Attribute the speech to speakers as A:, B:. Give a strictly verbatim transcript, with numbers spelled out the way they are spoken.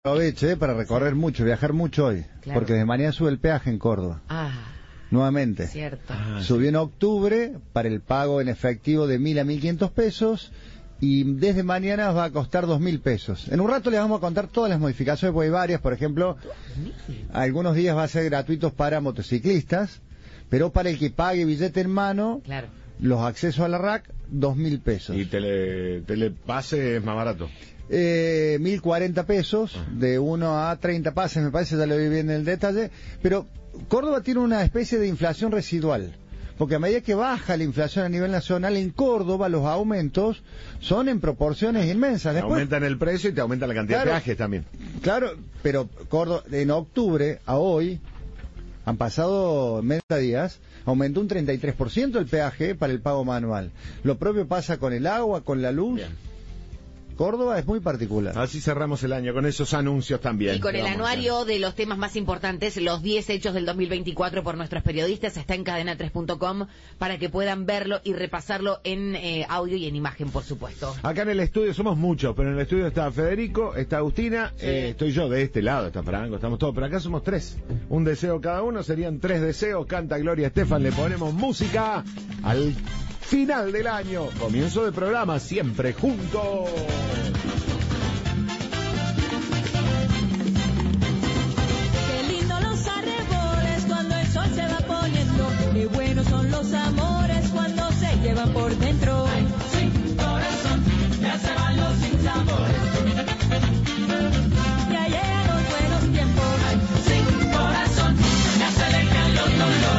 A: Aproveche para recorrer mucho, viajar mucho hoy,
B: Claro.
A: porque de mañana sube el peaje en Córdoba,
B: Ah,
A: nuevamente.
B: cierto.
C: Ah,
A: Subió en octubre para el pago en efectivo de mil a mil quinientos pesos y desde mañana va a costar dos mil pesos. En un rato les vamos a contar todas las modificaciones, porque hay varias. Por ejemplo, algunos días va a ser gratuitos para motociclistas, pero para el que pague billete en mano,
B: Claro.
A: los accesos a la R A C, dos mil pesos.
C: Y tele, telepase es más barato.
A: Eh, mil cuarenta pesos,
C: Ah.
A: de uno a treinta pases, me parece, ya lo vi bien en el detalle, pero Córdoba tiene una especie de inflación residual, porque a medida que baja la inflación a nivel nacional, en Córdoba los aumentos son en proporciones inmensas.
C: Te
A: Después,
C: aumentan el precio y te aumentan la cantidad
A: Claro.
C: de peajes también.
A: claro, pero Córdoba, en octubre a hoy, han pasado treinta días, aumentó un treinta y tres por ciento el peaje para el pago manual. Lo propio pasa con el agua, con la luz.
C: Bien.
A: Córdoba es muy particular.
C: Así cerramos el año con esos anuncios también.
B: Y con
C: que
B: el
C: vamos a
B: anuario de los temas más importantes, los diez hechos del dos mil veinticuatro por nuestros periodistas, está en cadena tres punto com para que puedan verlo y repasarlo en eh, audio y en imagen, por supuesto.
C: Acá en el estudio somos muchos, pero en el estudio está Federico, está Agustina,
B: Sí.
C: eh, estoy yo de este lado, está Franco, estamos todos, pero acá somos tres. Un deseo cada uno, serían tres deseos. Canta Gloria Estefan, le ponemos música al final del año. Comienzo de programa, siempre juntos.